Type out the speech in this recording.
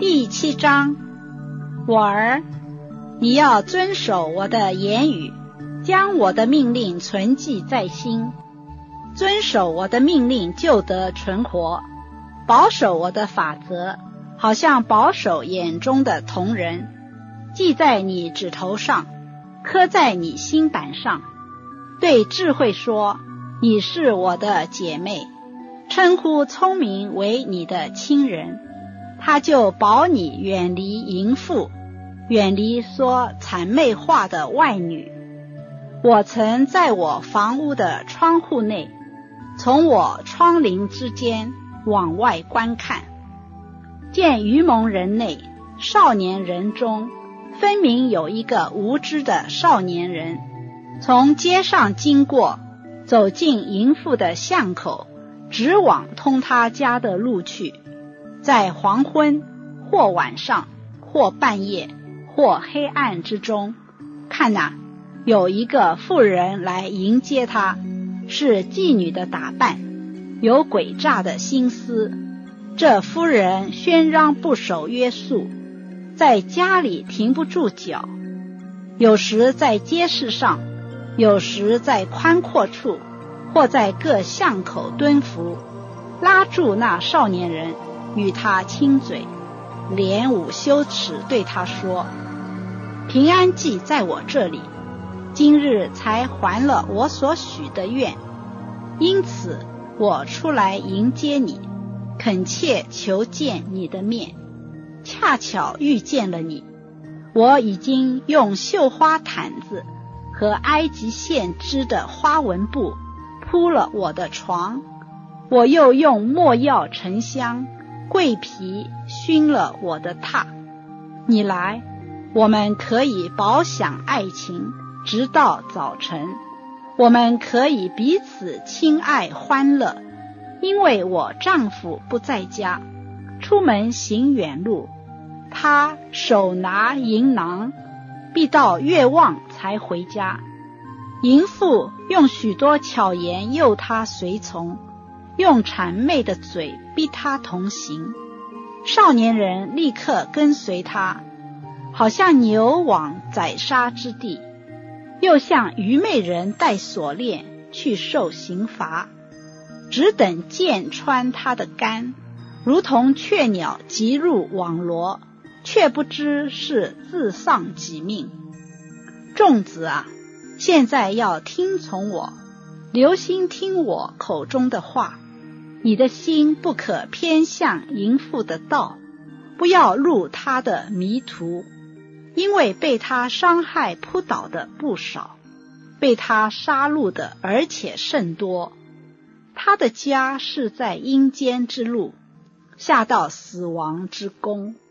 第7章，我儿，你要遵守我的言语，将我的命令存记在心，遵守我的命令就得存活，保守我的法则，好像保守眼中的瞳人，记在你指头上，刻在你心板上。对智慧说，你是我的姐妹，称呼聪明为你的亲人，他就保你远离淫妇，远离说谄媚话的外女。我曾在我房屋的窗户内，从我窗棂之间往外观看，见愚蒙人内少年人中，分明有一个无知的少年人，从街上经过，走进淫妇的巷口，直往通他家的路去。在黄昏或晚上或半夜或黑暗之中，看哪，有一个妇人来迎接他，是妓女的打扮，有诡诈的心思。这妇人喧嚷不守约束，在家里停不住脚，有时在街市上，有时在宽阔处，或在各巷口蹲伏，拉住那少年人，与他亲嘴，脸无羞耻对他说，平安祭在我这里，今日才还了我所许的愿，因此我出来迎接你，恳切求见你的面，恰巧遇见了你。我已经用绣花毯子和埃及线织的花纹布铺了我的床，我又用没药沉香桂皮熏了我的榻。你来，我们可以饱享爱情，直到早晨，我们可以彼此亲爱欢乐，因为我丈夫不在家，出门行远路，他手拿银囊，必到月望才回家。淫妇用许多巧言诱他随从，用谄媚的嘴逼他同行。少年人立刻跟随他，好像牛往宰杀之地，又像愚昧人带锁链去受刑罚，只等箭穿他的肝，如同雀鸟急入网罗，却不知是自丧己命。众子啊，现在要听从我，留心听我口中的话，你的心不可偏向淫妇的道，不要入他的迷途，因为被他伤害扑倒的不少，被他杀戮的而且甚多。他的家是在阴间之路，下到死亡之宫。